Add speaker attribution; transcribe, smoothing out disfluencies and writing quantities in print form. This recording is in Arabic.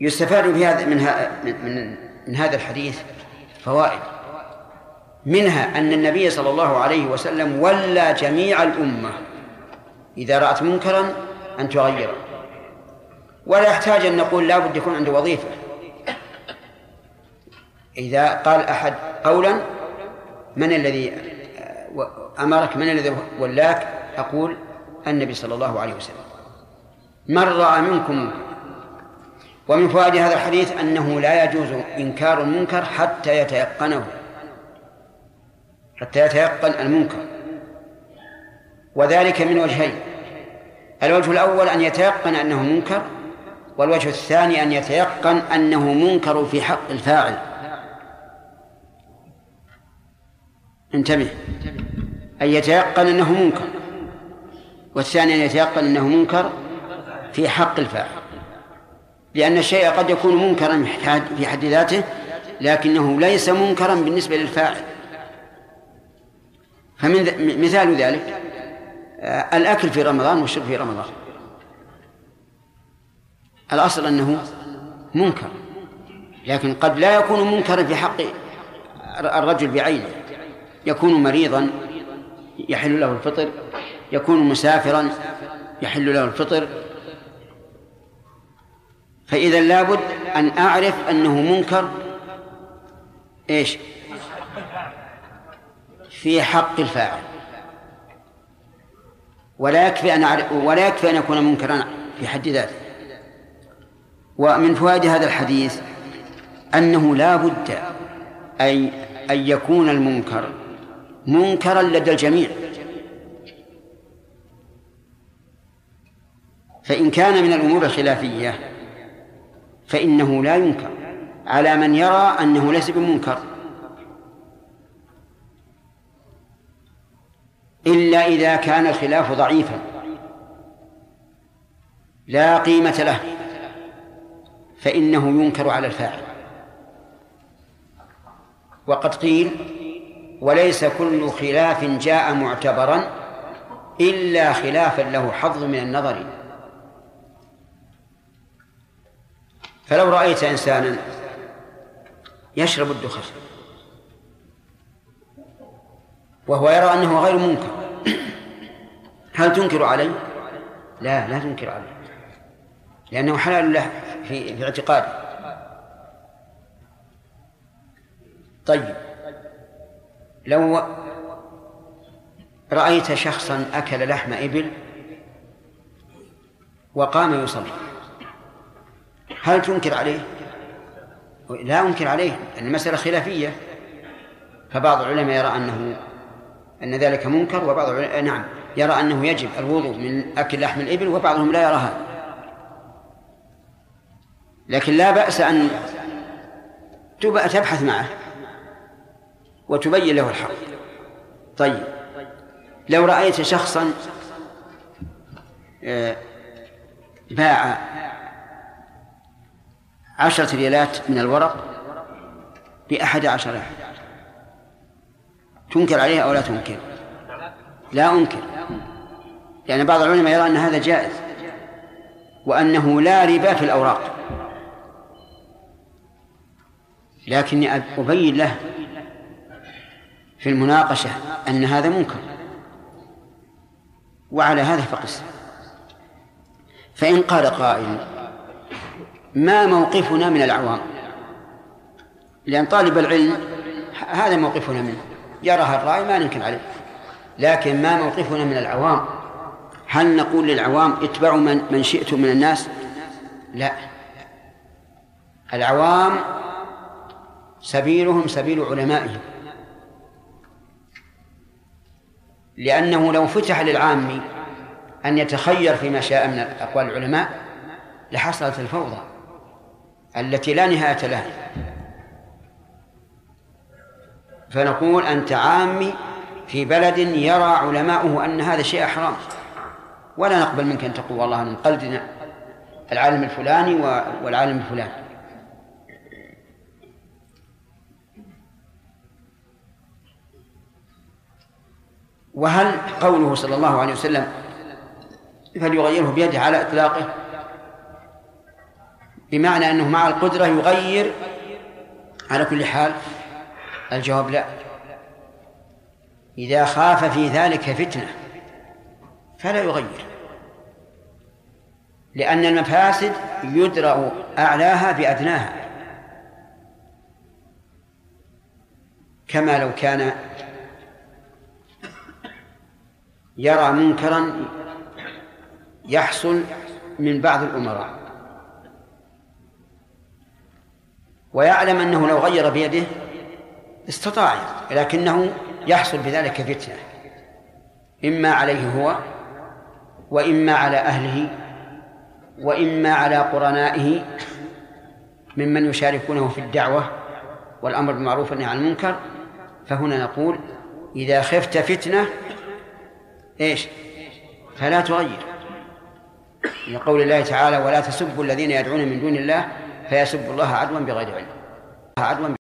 Speaker 1: يستفاد في هذا من هذا الحديث فوائد، منها أن النبي صلى الله عليه وسلم ولى جميع الأمة إذا رأت منكرا أن تغيره، ولا يحتاج أن نقول لا بد يكون عنده وظيفة. إذا قال أحد قولا من الذي أمرك، من الذي ولاك، أقول النبي صلى الله عليه وسلم. من رأى منكم منكر. ومن فوائد هذا الحديث أنه لا يجوز إنكار المنكر حتى يتيقن المنكر، وذلك من وجهين: الوجه الأول أن يتيقن أنه منكر، والوجه الثاني أن يتيقن أنه منكر في حق الفاعل. انتبه، أن يتيقن أنه منكر، والثاني أن يتيقن أنه منكر في حق الفاعل، لأن الشيء قد يكون منكرا في حد ذاته لكنه ليس منكرا بالنسبة للفاعل. فمثال ذلك الأكل في رمضان والشرب في رمضان، الأصل أنه منكر، لكن قد لا يكون منكرا في حق الرجل بعينه، يكون مريضا يحل له الفطر، يكون مسافرا يحل له الفطر. فإذا لابد أن أعرف أنه منكر إيش في حق الفاعل، ولا يكفي أن يكون منكرا في حد ذاته. ومن فوائد هذا الحديث أنه لا بد أن يكون المنكر منكرا لدى الجميع، فإن كان من الأمور الخلافية فإنه لا ينكر على من يرى أنه ليس بمنكر، إلا إذا كان الخلاف ضعيفا لا قيمة له فإنه ينكر على الفاعل. وقد قيل: وليس كل خلاف جاء معتبرا إلا خلافا له حظ من النظر. فلو رأيت إنسانا يشرب الدخان وهو يرى أنه غير منكر، هل تنكر عليه؟ لا تنكر عليه، لأنه حلال له في اعتقاده. طيب، لو رأيت شخصا أكل لحم إبل وقام يصلي، هل تنكر عليه؟ لا أنكر عليه، لأن المسألة خلافية، فبعض العلماء يرى أن ذلك منكر، وبعض العلماء يرى أنه يجب الوضوء من أكل لحم الإبل، وبعضهم لا يرى هذا. لكن لا بأس أن تبحث معه وتبين له الحق. طيب، لو رأيت شخصا باع 10 ريالات من الورق ب11 ريال، تنكر عليه أو لا تنكر؟ لا أنكر، لأن بعض العلماء يرى أن هذا جائز وأنه لا ربا في الأوراق، لكني أبين له في المناقشة أن هذا منكر، وعلى هذا فقس. فإن قال قائل: ما موقفنا من العوام؟ لأن طالب العلم هذا موقفنا منه، يراها الرأي ما ننكر عليه، لكن ما موقفنا من العوام؟ هل نقول للعوام اتبعوا من شئتم من الناس؟ لا، العوام سبيلهم سبيل علمائهم، لأنه لو فتح للعام أن يتخير فيما شاء من أقوال العلماء لحصلت الفوضى التي لا نهاية لها. فنقول: أنت عامي في بلد يرى علماؤه أن هذا شيء حرام، ولا نقبل منك أن تقول والله نقلدنا العالم الفلاني والعالم الفلاني. وهل قوله صلى الله عليه وسلم فليغيره بيده على إطلاقه بمعنى أنه مع القدرة يغير على كل حال؟ الجواب لا. إذا خاف في ذلك فتنة فلا يغير، لأن المفاسد يدرأ أعلاها بأدناها، كما لو كان يرى منكرا يحصل من بعض الأمراء ويعلم أنه لو غير بيده استطاع، لكنه يحصل بذلك فتنة إما عليه هو وإما على أهله وإما على قرنائه ممن يشاركونه في الدعوة والأمر بالمعروف والنهي عن المنكر. فهنا نقول إذا خفت فتنة فلا تغير، لقول الله تعالى: ولا تسبوا الذين يدعون من دون الله فيسبوا الله عدوا بغير علم.